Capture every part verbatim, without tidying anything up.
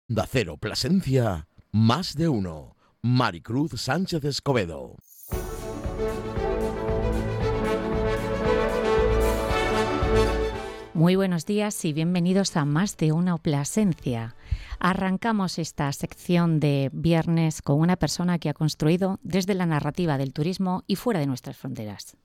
Onda Cero Plasencia, más de uno. Maricruz Sánchez Escobedo. Muy buenos días y bienvenidos a Más de una Plasencia. Arrancamos esta sección de viernes con una persona que ha construido desde la narrativa del turismo y fuera de nuestras fronteras.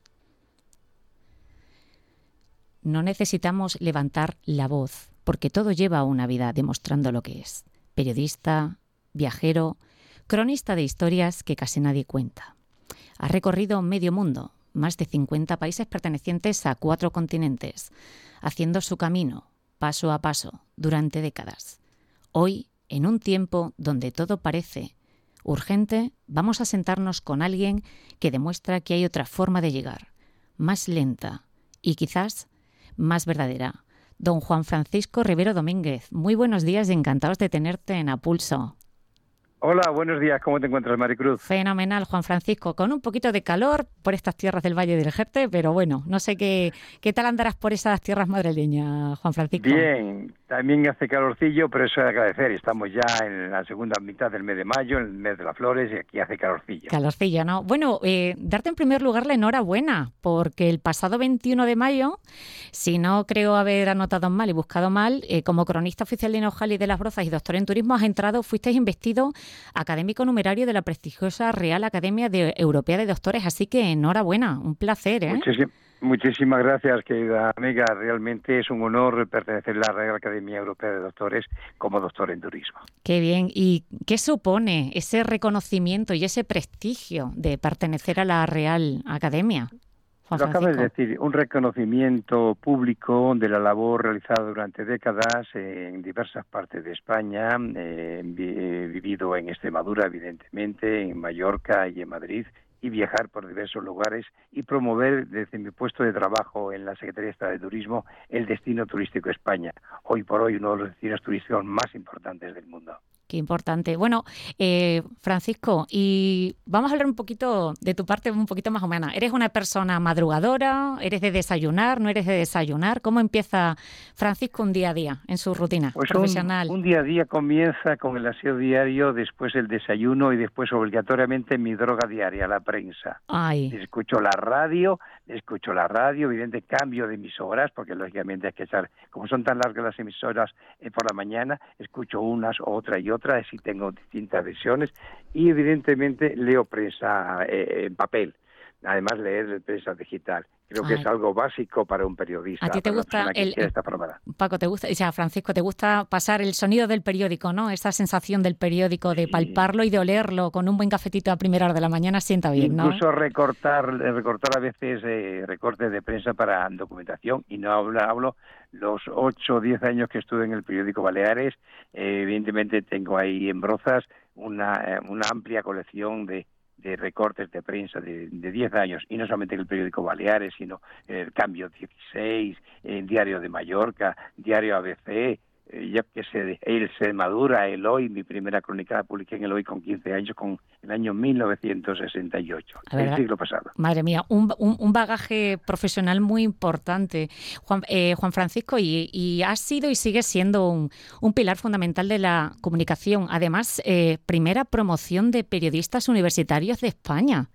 No necesitamos levantar la voz, porque todo lleva una vida demostrando lo que es. Periodista, viajero, cronista de historias que casi nadie cuenta. Ha recorrido medio mundo, más de cincuenta países pertenecientes a cuatro continentes, haciendo su camino, paso a paso, durante décadas. Hoy, en un tiempo donde todo parece urgente, vamos a sentarnos con alguien que demuestra que hay otra forma de llegar, más lenta y quizás más verdadera. Don Juan Francisco Rivero Domínguez, muy buenos días y encantados de tenerte en A Pulso. Hola, buenos días. ¿Cómo te encuentras, Maricruz? Fenomenal, Juan Francisco, con un poquito de calor por estas tierras del Valle del Jerte, pero bueno, no sé qué, qué tal andarás por esas tierras madrileñas, Juan Francisco. Bien, también hace calorcillo, pero eso es agradecer. Estamos ya en la segunda mitad del mes de mayo, en el mes de las flores, y aquí hace calorcillo. Calorcillo, ¿no? Bueno, eh, darte en primer lugar la enhorabuena, porque el pasado veintiuno de mayo, si no creo haber anotado mal y buscado mal, eh, como cronista oficial de Hinojali de las Brozas y doctor en turismo, has entrado, fuisteis investido académico numerario de la prestigiosa Real Academia de Europea de Doctores, así que enhorabuena, un placer, ¿eh? Muchísimas, muchísimas gracias, querida amiga. Realmente es un honor pertenecer a la Real Academia Europea de Doctores como doctor en turismo. Qué bien. ¿Y qué supone ese reconocimiento y ese prestigio de pertenecer a la Real Academia? Lo acabas de decir, un reconocimiento público de la labor realizada durante décadas en diversas partes de España. Eh, he vivido en Extremadura, evidentemente, en Mallorca y en Madrid, y viajar por diversos lugares y promover desde mi puesto de trabajo en la Secretaría de Estado de Turismo el destino turístico España, hoy por hoy uno de los destinos turísticos más importantes del mundo. Qué importante. Bueno, eh, Francisco, y vamos a hablar un poquito de tu parte un poquito más humana. ¿Eres una persona madrugadora? ¿Eres de desayunar? ¿No eres de desayunar? ¿Cómo empieza Francisco un día a día en su rutina pues profesional? Un, un día a día comienza con el aseo diario, después el desayuno y después obligatoriamente mi droga diaria, la prensa. Ay. Escucho la radio, escucho la radio, evidente cambio de emisoras, porque lógicamente hay que echar, como son tan largas las emisoras eh, por la mañana, escucho unas, otra y otra. Así tengo distintas versiones y evidentemente leo prensa eh, en papel, además leer prensa digital. Creo que Ay. es algo básico para un periodista. ¿A ti te gusta el, el Paco, te gusta, o sea, Francisco, te gusta pasar el sonido del periódico, ¿no? Esa sensación del periódico de sí. palparlo y de olerlo con un buen cafetito a primera hora de la mañana sienta bien, ¿no? Incluso recortar, recortar a veces eh, recortes de prensa para documentación y no hablo, hablo los ocho o diez años que estuve en el periódico Baleares. Eh, evidentemente tengo ahí en Brozas una, eh, una amplia colección de de recortes de prensa de, de diez años, y no solamente en el periódico Baleares, sino en el Cambio dieciséis, en Diario de Mallorca, Diario A B C, eh, yo que sé, El Extremadura, El Hoy, mi primera crónica la publiqué en El Hoy con quince años, con el año mil novecientos sesenta y ocho, el siglo pasado. Madre mía, un, un, un bagaje profesional muy importante, Juan, eh, Juan Francisco, y, y has sido y sigues siendo un, un pilar fundamental de la comunicación. Además, eh, primera promoción de periodistas universitarios de España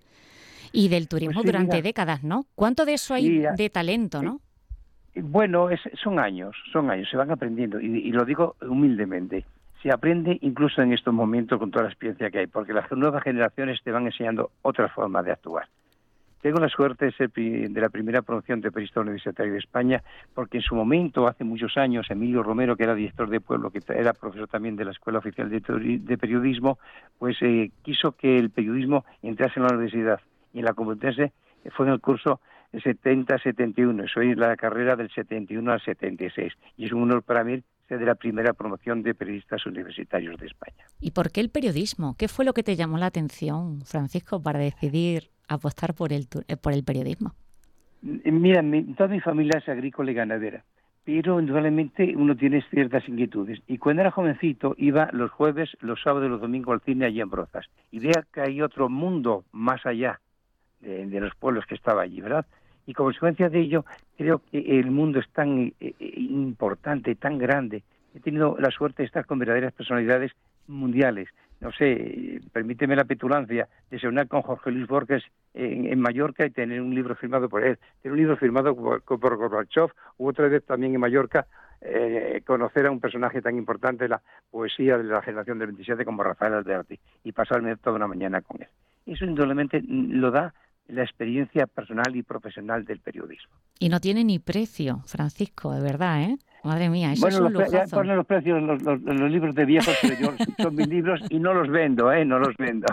y del turismo pues sí, durante mira, décadas, ¿no? ¿Cuánto de eso hay sí, de talento, no? Bueno, es, son años, son años, se van aprendiendo, y, y lo digo humildemente. Se aprende incluso en estos momentos con toda la experiencia que hay, porque las nuevas generaciones te van enseñando otras formas de actuar. Tengo la suerte de ser de la primera promoción de periodista universitario de España, porque en su momento, hace muchos años, Emilio Romero, que era director de Pueblo, que era profesor también de la Escuela Oficial de, de Periodismo, pues eh, quiso que el periodismo entrase en la universidad. Y en la Complutense fue en el curso setenta setenta y uno, soy la carrera del setenta y uno al setenta y seis, y es un honor para mí ser de la primera promoción de periodistas universitarios de España. ¿Y por qué el periodismo? ¿Qué fue lo que te llamó la atención, Francisco, para decidir apostar por el, por el periodismo? Mira, mi, toda mi familia es agrícola y ganadera, pero indudablemente uno tiene ciertas inquietudes. Y cuando era jovencito iba los jueves, los sábados y los domingos al cine allí en Brozas. Y veía que hay otro mundo más allá de, de los pueblos que estaba allí, ¿verdad? Y como consecuencia de ello, creo que el mundo es tan eh, importante, tan grande, he tenido la suerte de estar con verdaderas personalidades mundiales. No sé, permíteme la petulancia, desayunar con Jorge Luis Borges en, en Mallorca y tener un libro firmado por él, tener un libro firmado por, por Gorbachev, u otra vez también en Mallorca, eh, conocer a un personaje tan importante de la poesía de la generación del veintisiete como Rafael Alberti y pasarme toda una mañana con él. Eso indudablemente lo da la experiencia personal y profesional del periodismo. Y no tiene ni precio, Francisco, de verdad, ¿eh? Madre mía, eso bueno, es un los, ya lujazo. ponen los precios los, los, los libros de viejos, pero yo son mis libros y no los vendo, ¿eh? No los vendo.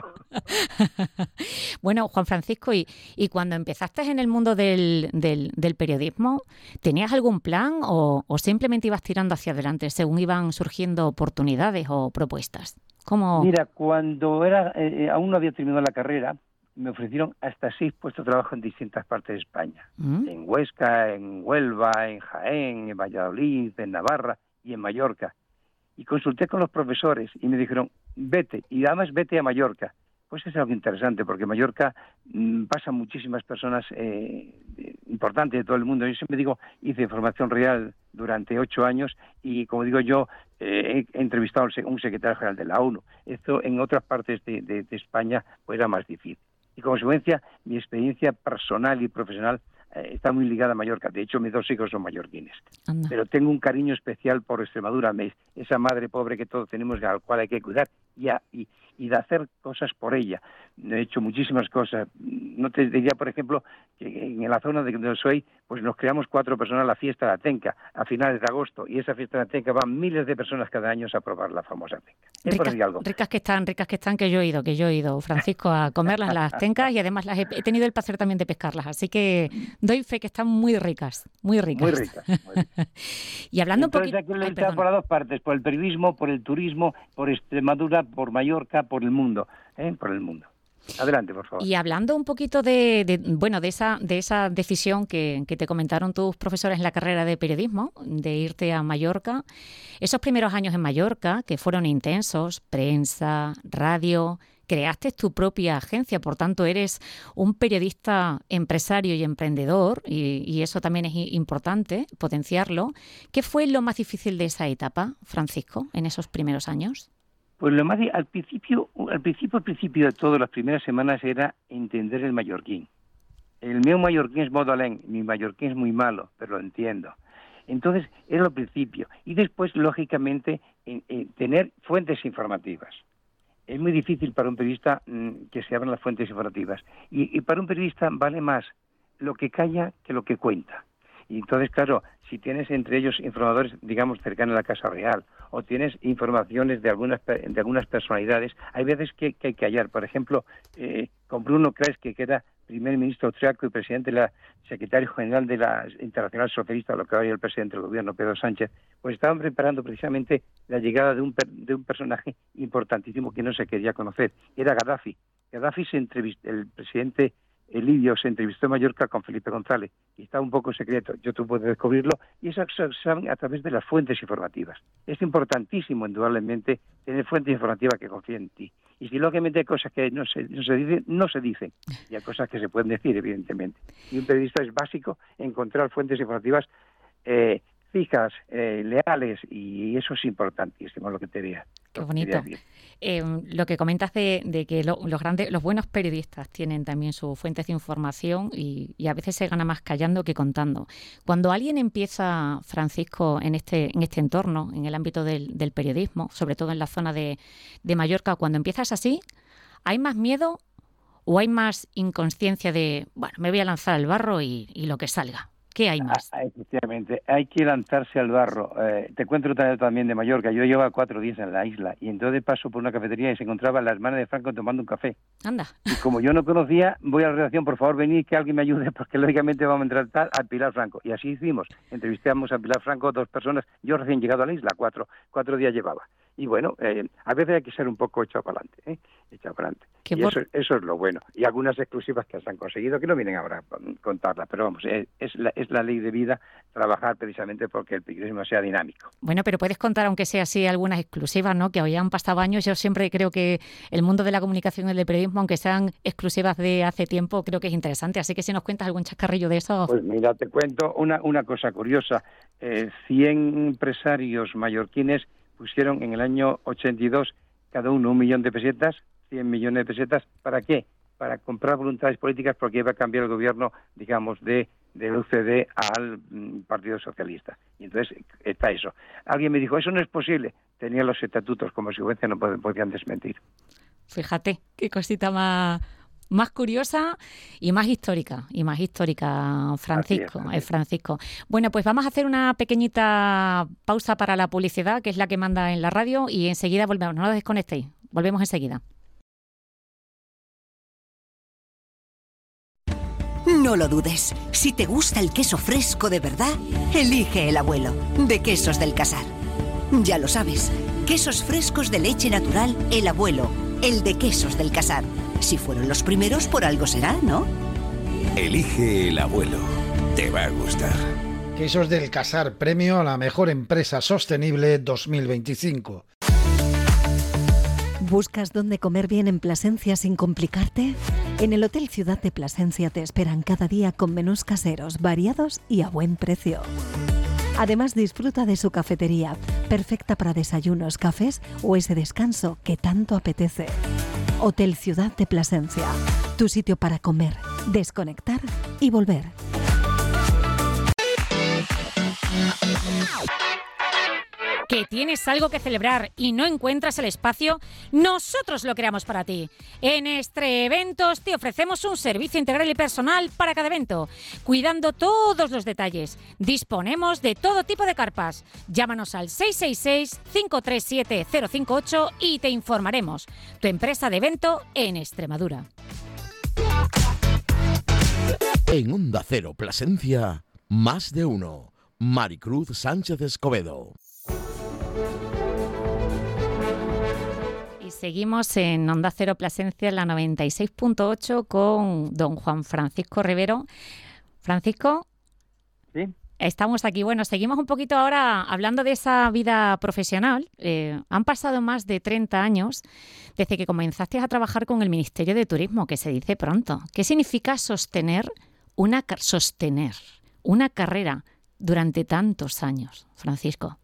Bueno, Juan Francisco, y, y cuando empezaste en el mundo del, del, del periodismo, ¿tenías algún plan o, o simplemente ibas tirando hacia adelante según iban surgiendo oportunidades o propuestas? ¿Cómo? Mira, cuando era eh, aún no había terminado la carrera, me ofrecieron hasta seis puestos de trabajo en distintas partes de España. ¿Mm? En Huesca, en Huelva, en Jaén, en Valladolid, en Navarra y en Mallorca. Y consulté con los profesores y me dijeron, vete, y además vete a Mallorca. Pues es algo interesante, porque en Mallorca mmm, pasan muchísimas personas eh, importantes de todo el mundo. Yo siempre digo, hice formación real durante ocho años y, como digo yo, eh, he entrevistado a un secretario general de la ONU. Esto en otras partes de, de, de España pues era más difícil. Y como consecuencia, mi experiencia personal y profesional eh, está muy ligada a Mallorca. De hecho, mis dos hijos son mallorquines. Anda. Pero tengo un cariño especial por Extremadura, esa madre pobre que todos tenemos, al cual hay que cuidar y, a, y, y de hacer cosas por ella. He hecho muchísimas cosas. No te diría, por ejemplo, que en la zona de donde soy, pues nos creamos cuatro personas la fiesta de la Tenca a finales de agosto, y esa fiesta de la Tenca van miles de personas cada año a probar la famosa Tenca. Ricas, algo. ricas que están, ricas que están, que yo he ido, que yo he ido, Francisco, a comerlas las Tencas, y además las he, he tenido el placer también de pescarlas, así que doy fe que están muy ricas, muy ricas. Muy ricas. Muy ricas. Y hablando Entonces, un poquito... Aquí está por las dos partes, por el periodismo, por el turismo, por Extremadura, por Mallorca, por el mundo, ¿eh? por el mundo. Adelante, por favor. Y hablando un poquito de, de bueno de esa de esa decisión que, que te comentaron tus profesores en la carrera de periodismo, de irte a Mallorca, esos primeros años en Mallorca, que fueron intensos, prensa, radio, creaste tu propia agencia, por tanto eres un periodista empresario y emprendedor, y, y eso también es importante, potenciarlo. ¿Qué fue lo más difícil de esa etapa, Francisco, en esos primeros años? Pues lo más al principio, al principio, al principio de todo, las primeras semanas era entender el mallorquín. El mío mallorquín es modalén, mi mallorquín es muy malo, pero lo entiendo. Entonces, era lo principio. Y después, lógicamente, en, en tener fuentes informativas. Es muy difícil para un periodista mmm, que se abran las fuentes informativas. Y, y para un periodista vale más lo que calla que lo que cuenta. Y entonces, claro, si tienes entre ellos informadores, digamos, cercanos a la Casa Real, o tienes informaciones de algunas de algunas personalidades, hay veces que, que hay que hallar. Por ejemplo, eh, con Bruno Kreisky, que era primer ministro austriaco y presidente de la secretario general de la Internacional Socialista, lo que ahora es el presidente del gobierno, Pedro Sánchez, pues estaban preparando precisamente la llegada de un de un personaje importantísimo que no se quería conocer. Era Gaddafi. Gaddafi se entrevistó, el presidente el libio se entrevistó en Mallorca con Felipe González y estaba un poco secreto. Yo tú puedes descubrirlo, y eso se saben a través de las fuentes informativas. Es importantísimo, indudablemente, tener fuentes informativas que confíen en ti. Y si lógicamente hay cosas que no se, no se dicen, no se dicen. Y hay cosas que se pueden decir, evidentemente. Y un periodista es básico encontrar fuentes informativas eh, fijas, eh, leales, y eso es importantísimo, lo que te vea. Qué bonito. Eh, lo que comentas de, de que lo, los grandes, los buenos periodistas tienen también sus fuentes de información, y, y a veces se gana más callando que contando. Cuando alguien empieza, Francisco, en este en este entorno, en el ámbito del, del periodismo, sobre todo en la zona de, de Mallorca, cuando empiezas así, ¿hay más miedo o hay más inconsciencia de, bueno, me voy a lanzar al barro y, y lo que salga? ¿Qué hay más? Ah, efectivamente, hay que lanzarse al barro. Eh, te cuento otra también de Mallorca. Yo llevaba cuatro días en la isla y entonces paso por una cafetería y se encontraba la hermana de Franco tomando un café. Anda. Y como yo no conocía, voy a la redacción, por favor, venid que alguien me ayude, porque lógicamente vamos a entrevistar a Pilar Franco. Y así hicimos. Entrevistamos a Pilar Franco, dos personas. Yo recién llegado a la isla, cuatro, cuatro días llevaba. Y bueno, eh, a veces hay que ser un poco echado para adelante, ¿eh? echado para adelante. Y por... eso, eso es lo bueno. Y algunas exclusivas que se han conseguido, que no vienen ahora a contarlas, pero vamos, es, es, la, es la ley de vida trabajar precisamente porque el periodismo sea dinámico. Bueno, pero puedes contar, aunque sea así, algunas exclusivas, ¿no? Que hoy han pasado años. Yo siempre creo que el mundo de la comunicación y el del periodismo, aunque sean exclusivas de hace tiempo, creo que es interesante. Así que si nos cuentas algún chascarrillo de eso... Pues mira, te cuento una, una cosa curiosa. Eh, cien empresarios mallorquines pusieron en el año ochenta y dos cada uno un millón de pesetas, cien millones de pesetas. ¿Para qué? Para comprar voluntades políticas, porque iba a cambiar el gobierno, digamos, de del U C D al mm, Partido Socialista. Y entonces está eso. Alguien me dijo, eso no es posible. Tenía los estatutos como consecuencia, no podían desmentir. Fíjate, qué cosita más... más curiosa y más histórica, y más histórica, Francisco, Así es, así es. es Francisco. Bueno, pues vamos a hacer una pequeñita pausa para la publicidad, que es la que manda en la radio, y enseguida volvemos. No lo desconectéis, volvemos enseguida. No lo dudes, si te gusta el queso fresco de verdad, elige El Abuelo, de Quesos del Casar. Ya lo sabes, quesos frescos de leche natural, El Abuelo, el de Quesos del Casar. Si fueron los primeros, por algo será, ¿no? Elige El Abuelo. Te va a gustar. Quesos del Casar, premio a la mejor empresa sostenible dos mil veinticinco. ¿Buscas dónde comer bien en Plasencia sin complicarte? En el Hotel Ciudad de Plasencia te esperan cada día con menús caseros, variados y a buen precio. Además, disfruta de su cafetería, perfecta para desayunos, cafés o ese descanso que tanto apetece. Hotel Ciudad de Plasencia, tu sitio para comer, desconectar y volver. ¿Que tienes algo que celebrar y no encuentras el espacio? Nosotros lo creamos para ti. En Estre Eventos te ofrecemos un servicio integral y personal para cada evento, cuidando todos los detalles. Disponemos de todo tipo de carpas. Llámanos al seis seis seis, cinco tres siete, cero cinco ocho y te informaremos. Tu empresa de evento en Extremadura. En Onda Cero Plasencia, Más de Uno. Maricruz Sánchez Escobedo. Y seguimos en Onda Cero Plasencia, en la noventa y seis punto ocho, con don Juan Francisco Rivero. Francisco, ¿Sí? Estamos aquí. Bueno, seguimos un poquito ahora hablando de esa vida profesional. Eh, han pasado más de treinta años desde que comenzaste a trabajar con el Ministerio de Turismo, que se dice pronto. ¿Qué significa sostener una, sostener una carrera durante tantos años, Francisco?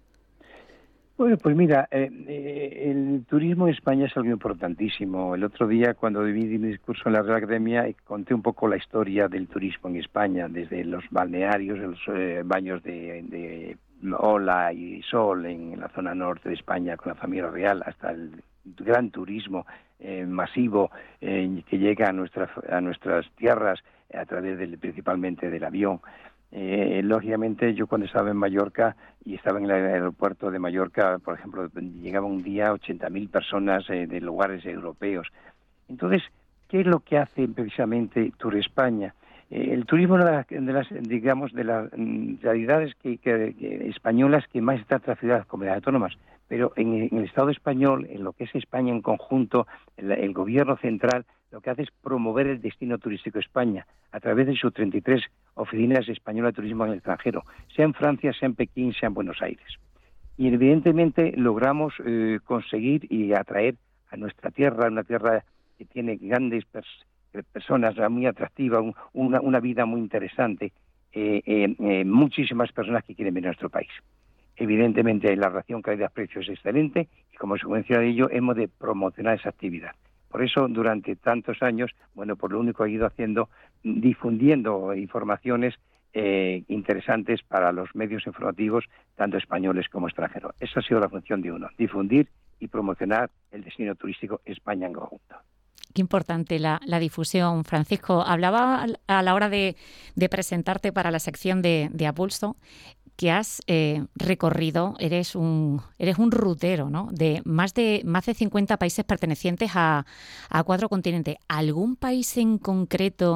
Bueno, pues mira, eh, eh, el turismo en España es algo importantísimo. El otro día, cuando di mi discurso en la Real Academia, conté un poco la historia del turismo en España, desde los balnearios, los eh, baños de, de ola y sol en la zona norte de España con la familia real, hasta el gran turismo eh, masivo eh, que llega a, nuestra, a nuestras tierras a través del, principalmente del avión. Eh, lógicamente, yo cuando estaba en Mallorca y estaba en el aeropuerto de Mallorca, por ejemplo, llegaba un día ochenta mil personas eh, de lugares europeos. Entonces, ¿qué es lo que hace precisamente Tour España? Eh, el turismo es una de las, digamos, de las mm, realidades que, que, que españolas que más está atraída a las comunidades autónomas. Pero en, en el Estado español, en lo que es España en conjunto, el, el gobierno central lo que hace es promover el destino turístico de España a través de sus treinta y tres oficinas españolas de turismo en el extranjero, sea en Francia, sea en Pekín, sea en Buenos Aires. Y evidentemente logramos eh, conseguir y atraer a nuestra tierra, una tierra que tiene grandes pers- personas, muy atractiva, un, una, una vida muy interesante, eh, eh, eh, muchísimas personas que quieren venir a nuestro país. Evidentemente la relación calidad-precio es excelente y como consecuencia de ello hemos de promocionar esa actividad. Por eso, durante tantos años, bueno, por lo único que he ido haciendo, difundiendo informaciones eh, interesantes para los medios informativos, tanto españoles como extranjeros. Esa ha sido la función de uno, difundir y promocionar el destino turístico España en conjunto. Qué importante la, la difusión, Francisco. Hablaba a la hora de, de presentarte para la sección de, de A Pulso, que has eh, recorrido, eres un eres un rutero, ¿no? De más de más de cincuenta países pertenecientes a, a cuatro continentes. ¿Algún país en concreto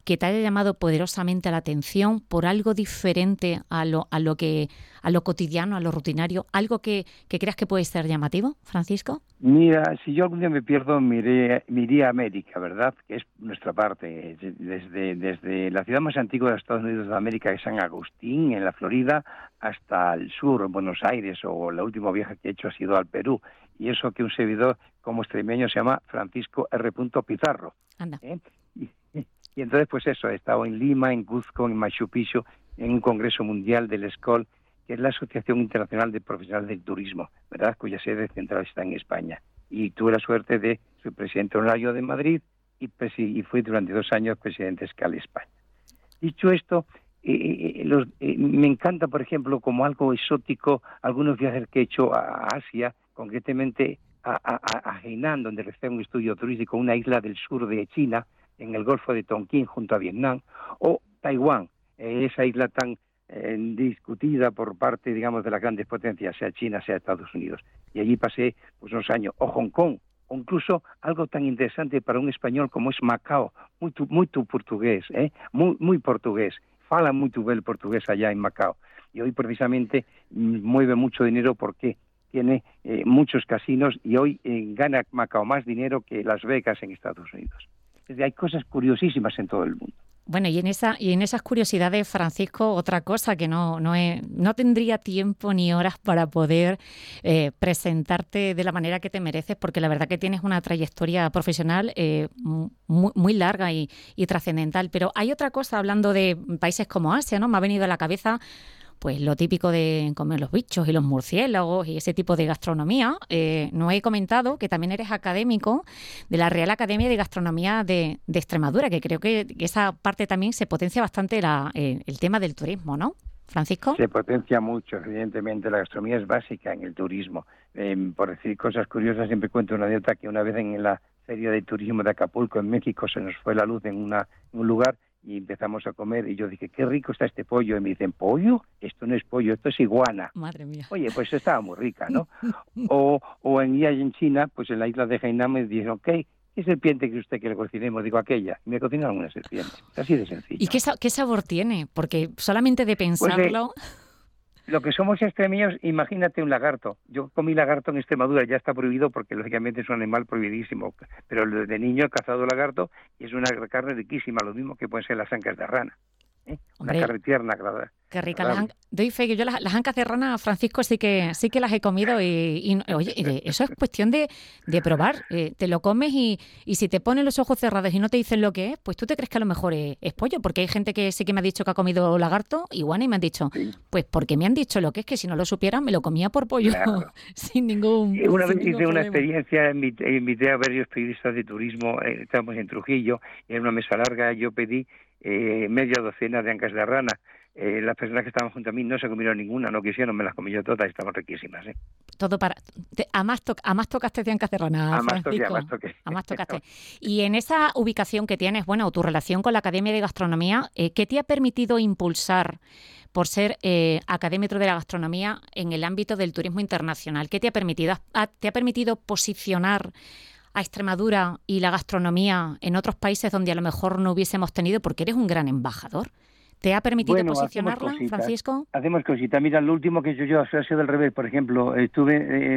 que te haya llamado poderosamente la atención por algo diferente a lo, a lo que a lo cotidiano, a lo rutinario, algo que, que creas que puede ser llamativo, Francisco? Mira, si yo algún día me pierdo, me iré, me iré a América, ¿verdad? Que es nuestra parte, desde, desde la ciudad más antigua de los Estados Unidos de América, que es San Agustín, en la Florida, hasta el sur, en Buenos Aires, o el último viaje que he hecho ha sido al Perú. Y eso que un servidor como extremeño se llama Francisco R. Pizarro. Anda. ¿Eh? Y, y entonces, pues eso, he estado en Lima, en Cuzco, en Machu Picchu, en un congreso mundial del S C O L, que es la Asociación Internacional de Profesionales del Turismo, ¿verdad?, cuya sede central está en España. Y tuve la suerte de ser presidente honorario de Madrid y, y fui durante dos años presidente de Scala España. Dicho esto, eh, los, eh, me encanta, por ejemplo, como algo exótico, algunos viajes que he hecho a Asia, concretamente a, a, a Hainan, donde recibí un estudio turístico, una isla del sur de China, en el Golfo de Tonkin, junto a Vietnam, o Taiwán, eh, esa isla tan Eh, discutida por parte, digamos, de las grandes potencias, sea China, sea Estados Unidos. Y allí pasé pues unos años, o Hong Kong, o incluso algo tan interesante para un español como es Macao, muy tu, muy tu portugués, ¿eh? muy, muy portugués, fala muy tu bel portugués allá en Macao. Y hoy precisamente mueve mucho dinero porque tiene eh, muchos casinos y hoy eh, gana Macao más dinero que Las Vegas en Estados Unidos. Es decir, hay cosas curiosísimas en todo el mundo. Bueno, y en esa y en esas curiosidades, Francisco, otra cosa que no no, he, no tendría tiempo ni horas para poder eh, presentarte de la manera que te mereces, porque la verdad que tienes una trayectoria profesional eh, muy, muy larga y, y trascendental. Pero hay otra cosa, hablando de países como Asia, ¿no? Me ha venido a la cabeza pues lo típico de comer los bichos y los murciélagos y ese tipo de gastronomía. Eh, no he comentado que también eres académico de la Real Academia de Gastronomía de, de Extremadura, que creo que esa parte también se potencia bastante la, eh, el tema del turismo, ¿no, Francisco? Se potencia mucho, evidentemente. La gastronomía es básica en el turismo. Eh, por decir cosas curiosas, siempre cuento una anécdota que una vez en la Feria de Turismo de Acapulco, en México, se nos fue la luz en, una, en un lugar y empezamos a comer y yo dije, qué rico está este pollo. Y me dicen, ¿pollo? Esto no es pollo, esto es iguana. Madre mía. Oye, pues estaba muy rica, ¿no? o, o en, en China, pues en la isla de Hainan me dijeron, ¿qué, ¿qué serpiente que usted que le cocinemos? Digo, aquella. Y me cocinaron una serpiente. Así de sencillo. ¿Y qué, qué sabor tiene? Porque solamente de pensarlo... Pues, eh, lo que somos extremeños, imagínate un lagarto. Yo comí lagarto en Extremadura, ya está prohibido porque lógicamente es un animal prohibidísimo, pero desde niño he cazado lagarto y es una carne riquísima, lo mismo que pueden ser las ancas de rana. ¿eh? Una Hombre, carne tierna, agradable. Qué rica. Las an... Doy fe que yo las, las ancas de rana, Francisco, sí que sí que las he comido y, y oye, eso es cuestión de, de probar. Eh, te lo comes y, y si te ponen los ojos cerrados y no te dicen lo que es, pues tú te crees que a lo mejor es, es pollo, porque hay gente que sí que me ha dicho que ha comido lagarto, igual y me han dicho, sí. Pues porque me han dicho lo que es, que si no lo supiera me lo comía por pollo, claro. sin ningún Una sin vez ningún hice problema. una experiencia, invité, invité a varios periodistas de turismo, eh, estábamos en Trujillo, en una mesa larga, yo pedí eh, media docena de ancas de rana. Eh, las personas que estaban junto a mí no se comieron ninguna, no quisieron, me las comí yo todas, estaban riquísimas. ¿eh? Todo para... Te, a, más to, a más tocaste de ancas de rana, a más Francisco. Toqué, a más toqué. A más tocaste. Y en esa ubicación que tienes, bueno, tu relación con la Academia de Gastronomía, eh, ¿qué te ha permitido impulsar por ser eh, académico de la gastronomía en el ámbito del turismo internacional? ¿Qué te ha permitido? ¿Te ha permitido posicionar a Extremadura y la gastronomía en otros países donde a lo mejor no hubiésemos tenido? Porque eres un gran embajador. ¿Te ha permitido bueno, posicionarla, hacemos Francisco? Hacemos cositas. Mira, lo último que yo, yo ha sido del revés. Por ejemplo, estuve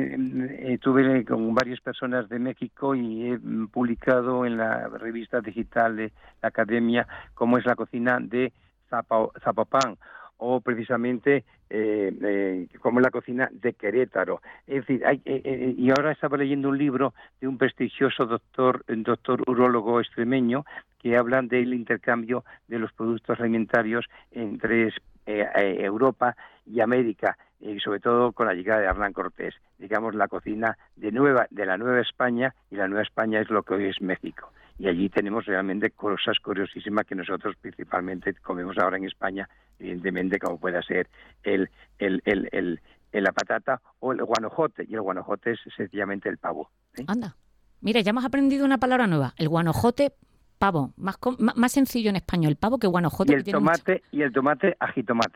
eh, estuve con varias personas de México y he publicado en la revista digital de la Academia cómo es la cocina de Zapa, Zapopan, o precisamente eh, eh, como la cocina de Querétaro. Es decir, hay, eh, eh, y ahora estaba leyendo un libro de un prestigioso doctor, doctor urólogo extremeño, que hablan del intercambio de los productos alimentarios entre eh, eh, Europa y América, y sobre todo con la llegada de Hernán Cortés. Digamos, la cocina de nueva de la Nueva España, y la Nueva España es lo que hoy es México. Y allí tenemos realmente cosas curiosísimas que nosotros principalmente comemos ahora en España, evidentemente, como pueda ser el, el, el, el, el la patata o el guanojote, y el guanojote es sencillamente el pavo. ¿sí? Anda, mira, ya hemos aprendido una palabra nueva, el guanojote, pavo, más, más sencillo en español, pavo que guanojote. Y el que tomate, tiene mucho... y el tomate ajitomate.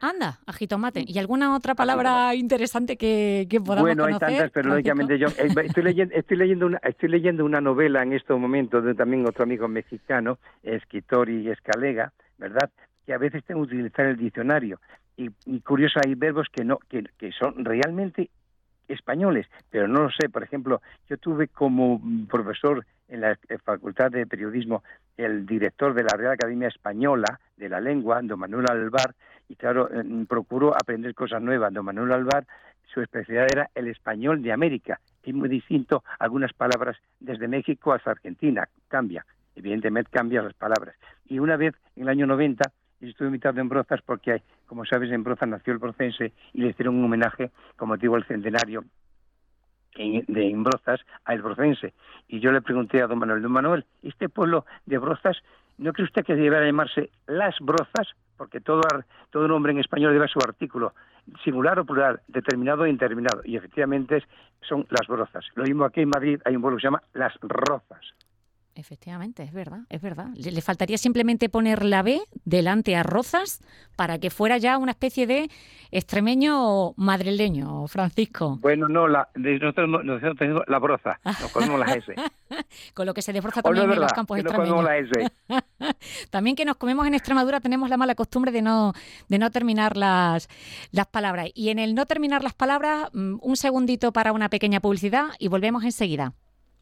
Anda, ajitomate. ¿Y alguna otra palabra interesante que, que podamos bueno, conocer? Bueno, hay tantas, pero lógicamente yo eh, estoy, leyendo, estoy, leyendo una, estoy leyendo una novela en estos momentos de también otro amigo mexicano, escritor y escalega, ¿verdad?, que a veces tengo que utilizar el diccionario. Y, y curioso, hay verbos que no que, que son realmente españoles, pero no lo sé. Por ejemplo, yo tuve como profesor en la Facultad de Periodismo el director de la Real Academia Española de la Lengua, don Manuel Alvar, y claro, eh, procuró aprender cosas nuevas. Don Manuel Alvar, su especialidad era el español de América, que es muy distinto a algunas palabras desde México hasta Argentina, cambia, evidentemente cambian las palabras. Y una vez, en el año noventa, y estuve invitado en Brozas porque, como sabes, en Brozas nació el brocense y le hicieron un homenaje con motivo del centenario en, de en Brozas a el brocense. Y yo le pregunté a don Manuel, don Manuel, ¿este pueblo de Brozas no cree usted que debería llamarse Las Brozas? Porque todo, todo nombre en español lleva su artículo, singular o plural, determinado e indeterminado. Y efectivamente son Las Brozas. Lo mismo aquí en Madrid hay un pueblo que se llama Las Rozas. Efectivamente, es verdad, es verdad. Le, le faltaría simplemente poner la B delante a Rozas para que fuera ya una especie de extremeño madrileño, Francisco. Bueno, no, la, nosotros, nosotros tenemos la broza, nos comemos la S. Con lo que se desbroza también no en los campos extremeños. Nos comemos la S. También que nos comemos en Extremadura tenemos la mala costumbre de no, de no terminar las, las palabras. Y en el no terminar las palabras, un segundito para una pequeña publicidad y volvemos enseguida.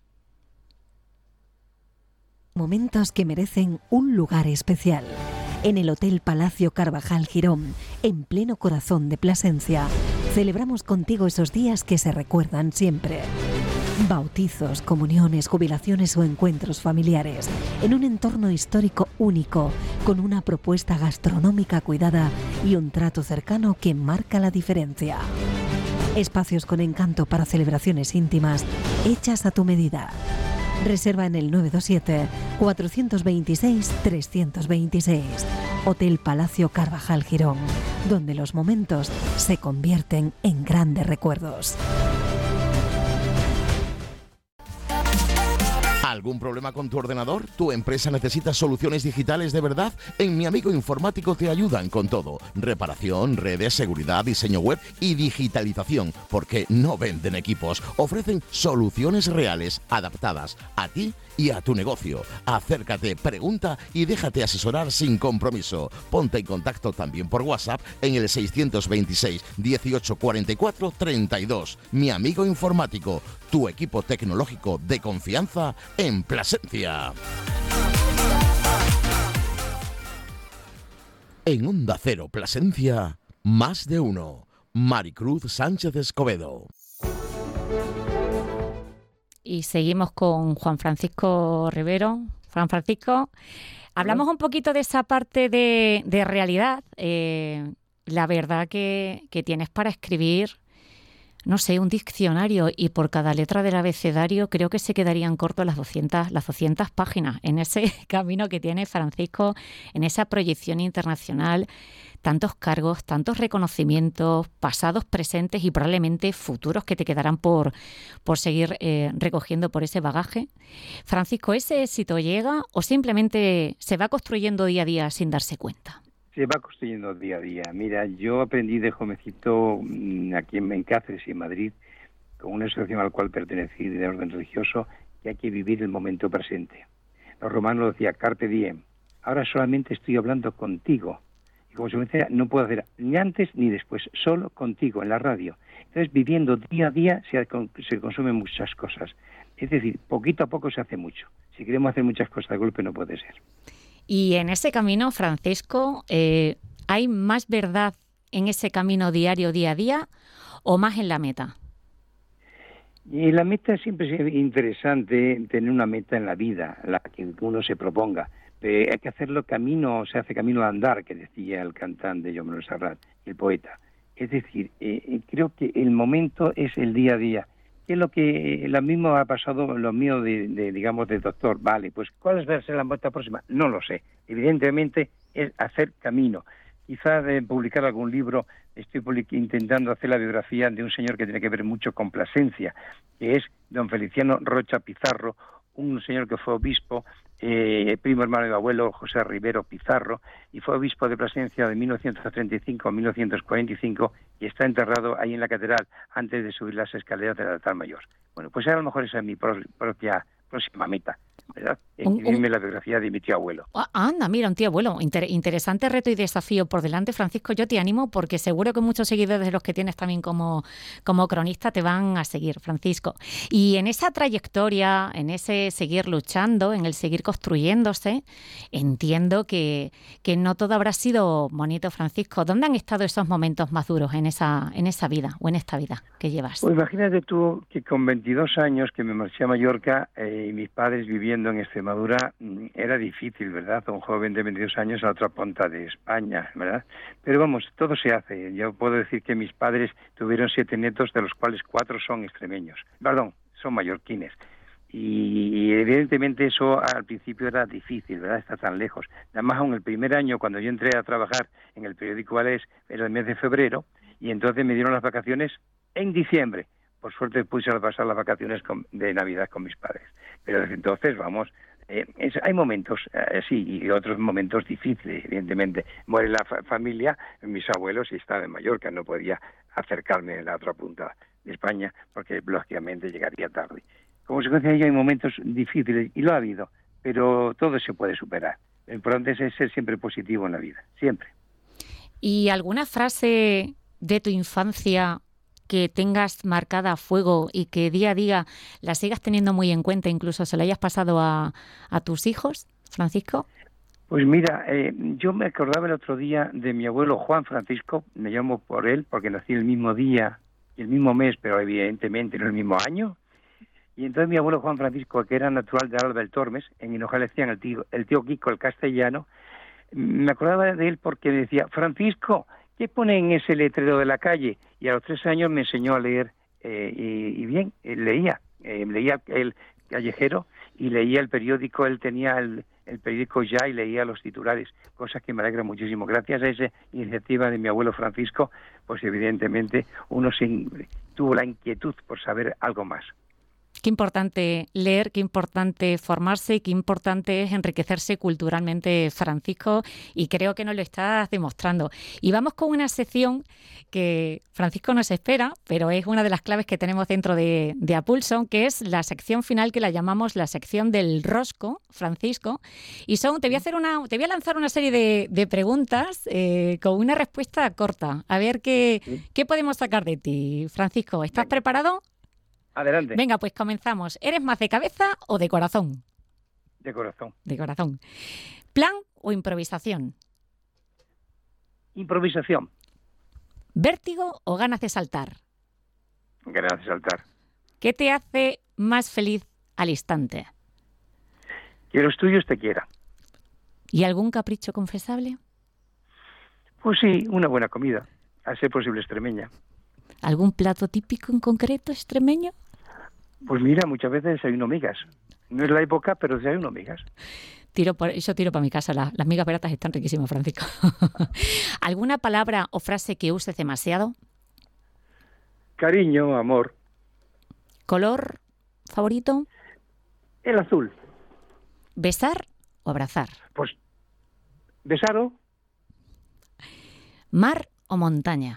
Momentos que merecen un lugar especial. En el Hotel Palacio Carvajal Girón, en pleno corazón de Plasencia, celebramos contigo esos días que se recuerdan siempre. Bautizos, comuniones, jubilaciones o encuentros familiares, en un entorno histórico único, con una propuesta gastronómica cuidada y un trato cercano que marca la diferencia. Espacios con encanto para celebraciones íntimas, hechas a tu medida. Reserva en el nueve dos siete, cuatro dos seis, tres dos seis. Hotel Palacio Carvajal Girón, donde los momentos se convierten en grandes recuerdos. ¿Algún problema con tu ordenador? ¿Tu empresa necesita soluciones digitales de verdad? En Mi Amigo Informático te ayudan con todo. Reparación, redes, seguridad, diseño web y digitalización. Porque no venden equipos, ofrecen soluciones reales, adaptadas a ti y a tu negocio. Acércate, pregunta y déjate asesorar sin compromiso. Ponte en contacto también por WhatsApp en el seiscientos veintiséis, dieciocho cuarenta y cuatro, treinta y dos. Mi Amigo Informático, tu equipo tecnológico de confianza en Plasencia. En Onda Cero Plasencia, Más de Uno. Maricruz Sánchez Escobedo. Y seguimos con Juan Francisco Rivero. Juan Francisco, hablamos un poquito de esa parte de, de realidad. Eh, la verdad que, que tienes para escribir, no sé, un diccionario, y por cada letra del abecedario creo que se quedarían cortos las doscientas, las doscientas páginas en ese camino que tiene Francisco, en esa proyección internacional. Tantos cargos, tantos reconocimientos, pasados, presentes y probablemente futuros que te quedarán por, por seguir eh, recogiendo por ese bagaje. Francisco, ¿ese éxito llega o simplemente se va construyendo día a día sin darse cuenta? Se va construyendo día a día. Mira, yo aprendí de jovencito aquí en Cáceres y en Madrid, con una asociación a la cual pertenecí de orden religioso, que hay que vivir el momento presente. Los romanos decían, carpe diem, ahora solamente estoy hablando contigo. Y como se me decía, no puedo hacer ni antes ni después, solo contigo en la radio. Entonces, viviendo día a día se, se consumen muchas cosas. Es decir, poquito a poco se hace mucho. Si queremos hacer muchas cosas de golpe no puede ser. Y en ese camino, Francisco, eh, ¿hay más verdad en ese camino diario, día a día, o más en la meta? Y la meta siempre es interesante, tener una meta en la vida, la que uno se proponga. Eh, hay que hacerlo camino, se hace camino de andar, que decía el cantante Joan Manuel Serrat, el poeta. Es decir, eh, creo que el momento es el día a día. ¿Qué es lo que lo mismo ha pasado, lo mío de, de digamos, de doctor? Vale, pues ¿cuál va a ser la meta próxima? No lo sé. Evidentemente es hacer camino. Quizá de publicar algún libro, estoy intentando hacer la biografía de un señor que tiene que ver mucho con Plasencia, que es don Feliciano Rocha Pizarro, un señor que fue obispo eh, primo hermano de mi abuelo José Rivero Pizarro, y fue obispo de Plasencia de mil novecientos treinta y cinco a mil novecientos cuarenta y cinco, y está enterrado ahí en la catedral antes de subir las escaleras del altar mayor. Bueno, pues a lo mejor esa es mi pro- propia próxima meta, ¿verdad? Escribirme la biografía de mi tío abuelo. Ah, anda, mira, un tío abuelo. Inter- interesante reto y desafío por delante, Francisco. Yo te animo porque seguro que muchos seguidores de los que tienes también como, como cronista te van a seguir, Francisco. Y en esa trayectoria, en ese seguir luchando, en el seguir construyéndose, entiendo que, que no todo habrá sido bonito, Francisco. ¿Dónde han estado esos momentos más duros en esa, en esa vida o en esta vida que llevas? Pues imagínate tú que con veintidós años que me marché a Mallorca eh, y mis padres viviendo en Extremadura, era difícil, ¿verdad? Un joven de veintidós años a la otra punta de España, ¿verdad? Pero vamos, todo se hace. Yo puedo decir que mis padres tuvieron siete nietos, de los cuales cuatro son extremeños. Perdón, son mallorquines. Y evidentemente eso al principio era difícil, ¿verdad? Está tan lejos. Además, aún el primer año, cuando yo entré a trabajar en el periódico Valés, era el mes de febrero, y entonces me dieron las vacaciones en diciembre. Por suerte puse a pasar las vacaciones con, de Navidad con mis padres. Pero desde entonces, vamos, eh, es, hay momentos, eh, sí, y otros momentos difíciles, evidentemente. Muere la fa- familia, mis abuelos, y estaba en Mallorca, no podía acercarme a la otra punta de España, porque lógicamente llegaría tarde. Como consecuencia de ello hay momentos difíciles, y lo ha habido, pero todo se puede superar. Lo importante es ser siempre positivo en la vida, siempre. ¿Y alguna frase de tu infancia que tengas marcada a fuego y que día a día la sigas teniendo muy en cuenta, incluso se la hayas pasado a, a tus hijos, Francisco? Pues mira, eh, yo me acordaba el otro día de mi abuelo Juan Francisco, me llamo por él porque nací el mismo día y el mismo mes, pero evidentemente no el mismo año. Y entonces mi abuelo Juan Francisco, que era natural de Alba del Tormes, en Hinojal decían el tío, el tío Kiko, el castellano, me acordaba de él porque decía, Francisco, ¿qué pone en ese letrero de la calle? Y a los tres años me enseñó a leer, eh, y, y bien, eh, leía, eh, leía el callejero y leía el periódico, él tenía el, el periódico Ya y leía los titulares, cosas que me alegra muchísimo. Gracias a esa iniciativa de mi abuelo Francisco, pues evidentemente uno se, tuvo la inquietud por saber algo más. Qué importante leer, qué importante formarse, qué importante es enriquecerse culturalmente, Francisco, y creo que nos lo estás demostrando. Y vamos con una sección que Francisco nos espera, pero es una de las claves que tenemos dentro de, de A Pulso, que es la sección final que la llamamos la sección del rosco, Francisco. Y son, te voy a hacer una, te voy a lanzar una serie de, de preguntas eh, con una respuesta corta. A ver qué, qué podemos sacar de ti, Francisco. ¿Estás Venga. preparado? Adelante. Venga, pues comenzamos. ¿Eres más de cabeza o de corazón? De corazón. De corazón. ¿Plan o improvisación? Improvisación. ¿Vértigo o ganas de saltar? Ganas de saltar. ¿Qué te hace más feliz al instante? Que los tuyos te quieran. ¿Y algún capricho confesable? Pues sí, una buena comida, a ser posible extremeña. ¿Algún plato típico en concreto extremeño? Pues mira, muchas veces desayuno migas. No es la época, pero desayuno migas. Tiro por, yo tiro para mi casa, la, las migas baratas están riquísimas, Francisco. ¿Alguna palabra o frase que uses demasiado? Cariño, amor. ¿Color favorito? El azul. ¿Besar o abrazar? Pues, besaro. ¿Mar o montaña?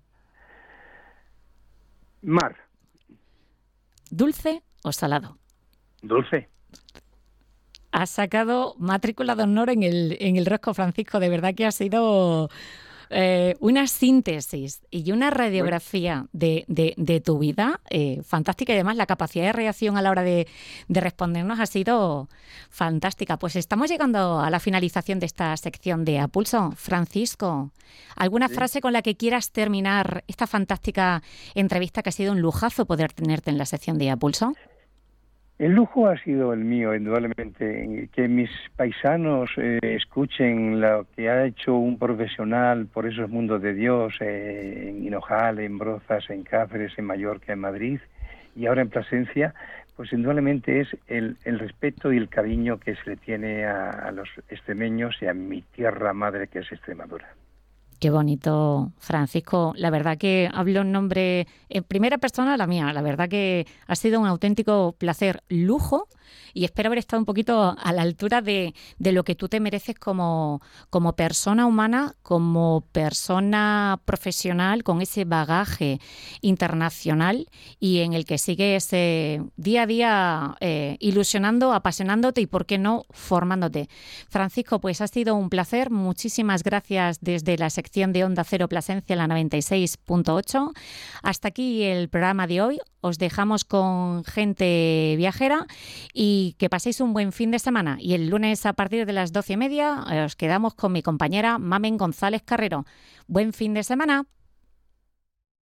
Mar. ¿Dulce o salado? Dulce. Has sacado matrícula de honor en el, en el rosco, Francisco. De verdad que ha sido eh, una síntesis y una radiografía de, de, de tu vida eh, fantástica. Y además la capacidad de reacción a la hora de, de respondernos ha sido fantástica. Pues estamos llegando a la finalización de esta sección de A Pulso. Francisco, ¿alguna sí. frase con la que quieras terminar esta fantástica entrevista, que ha sido un lujazo poder tenerte en la sección de A Pulso? El lujo ha sido el mío, indudablemente. Que mis paisanos eh, escuchen lo que ha hecho un profesional por esos mundos de Dios, eh, en Hinojal, en Brozas, en Cáceres, en Mallorca, en Madrid y ahora en Plasencia, pues indudablemente es el, el respeto y el cariño que se le tiene a, a los extremeños y a mi tierra madre, que es Extremadura. Qué bonito, Francisco. La verdad que hablo en nombre, en primera persona, la mía. La verdad que ha sido un auténtico placer, lujo, y espero haber estado un poquito a la altura de, de lo que tú te mereces como, como persona humana, como persona profesional, con ese bagaje internacional y en el que sigues eh, día a día eh, ilusionando, apasionándote y, ¿por qué no?, formándote. Francisco, pues ha sido un placer. Muchísimas gracias desde la sección de Onda Cero Plasencia, la noventa y seis punto ocho. Hasta aquí el programa de hoy. Os dejamos con Gente Viajera y que paséis un buen fin de semana. Y el lunes a partir de las doce y media os quedamos con mi compañera Mamen González Carrero. Buen fin de semana.